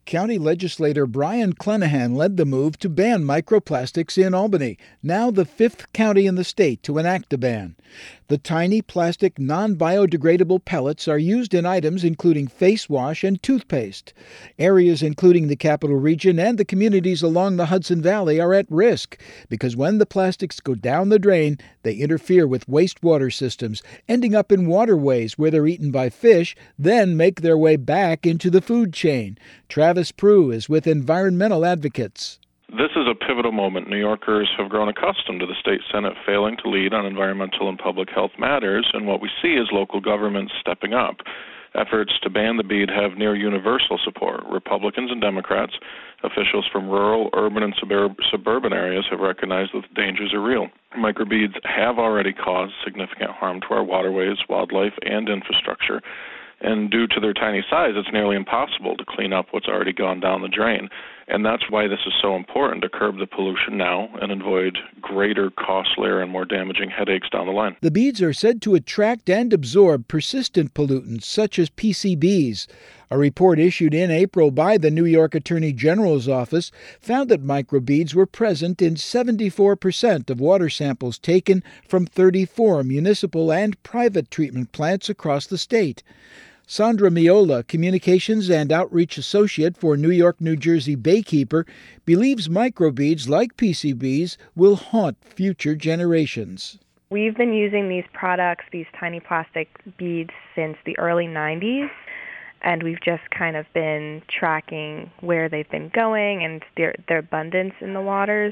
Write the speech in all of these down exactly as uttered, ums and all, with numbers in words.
County legislator Brian Clenahan led the move to ban microplastics in Albany, now the fifth county in the state to enact a ban. The tiny plastic non-biodegradable pellets are used in items including face wash and toothpaste. Areas including the Capital Region and the communities along the Hudson Valley are at risk because when the plastics go down the drain, they interfere with wastewater systems, ending up in waterways where they're eaten by fish, then make their way back into the food chain. Travis Prue is with Environmental Advocates. This is a pivotal moment. New Yorkers have grown accustomed to the state Senate failing to lead on environmental and public health matters, and what we see is local governments stepping up. Efforts to ban the bead have near universal support. Republicans and Democrats, officials from rural, urban, and suburb- suburban areas have recognized that the dangers are real. Microbeads have already caused significant harm to our waterways, wildlife, and infrastructure. And due to their tiny size, it's nearly impossible to clean up what's already gone down the drain. And that's why this is so important, to curb the pollution now and avoid greater, costlier, and more damaging headaches down the line. The beads are said to attract and absorb persistent pollutants such as P C Bs. A report issued in April by the New York Attorney General's office found that microbeads were present in seventy-four percent of water samples taken from thirty-four municipal and private treatment plants across the state. Sandra Miola, Communications and Outreach Associate for New York, New Jersey Baykeeper, believes microbeads like P C Bs will haunt future generations. We've been using these products, these tiny plastic beads, since the early nineties, and we've just kind of been tracking where they've been going and their, their abundance in the waters.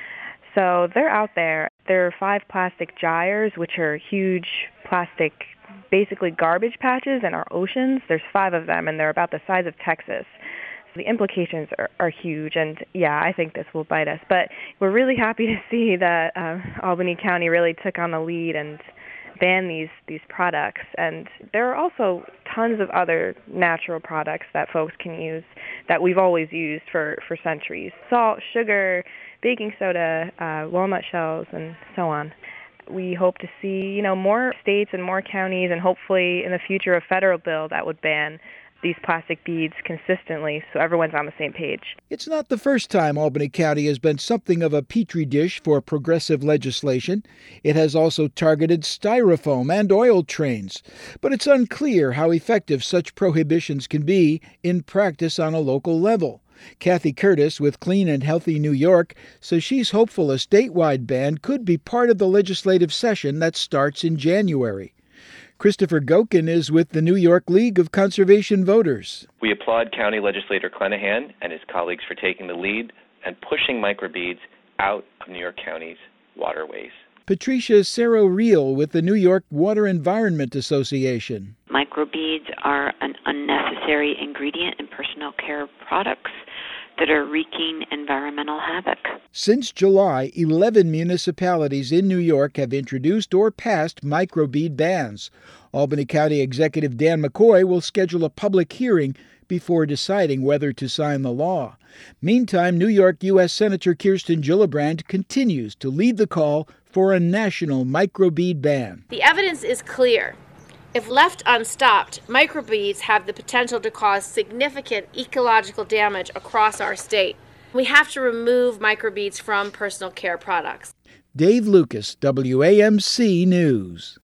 So they're out there. There are five plastic gyres, which are huge plastic basically garbage patches in our oceans. There's five of them, and they're about the size of Texas. So the implications are, are huge, and yeah, I think this will bite us. But we're really happy to see that uh, Albany County really took on the lead and banned these, these products. And there are also tons of other natural products that folks can use that we've always used for, for centuries. Salt, sugar, baking soda, uh, walnut shells, and so on. We hope to see, you know, more states and more counties, and hopefully in the future a federal bill that would ban these plastic beads consistently so everyone's on the same page. It's not the first time Albany County has been something of a petri dish for progressive legislation. It has also targeted styrofoam and oil trains. But it's unclear how effective such prohibitions can be in practice on a local level. Kathy Curtis with Clean and Healthy New York says she's hopeful a statewide ban could be part of the legislative session that starts in January. Christopher Gokin is with the New York League of Conservation Voters. We applaud County Legislator Clenahan and his colleagues for taking the lead and pushing microbeads out of New York County's waterways. Patricia Cerro-Real with the New York Water Environment Association. Microbeads are an unnecessary ingredient in personal care products that are wreaking environmental havoc. Since July, eleven municipalities in New York have introduced or passed microbead bans. Albany County Executive Dan McCoy will schedule a public hearing before deciding whether to sign the law. Meantime, New York U S Senator Kirsten Gillibrand continues to lead the call for a national microbead ban. The evidence is clear. If left unstopped, microbeads have the potential to cause significant ecological damage across our state. We have to remove microbeads from personal care products. Dave Lucas, W A M C News.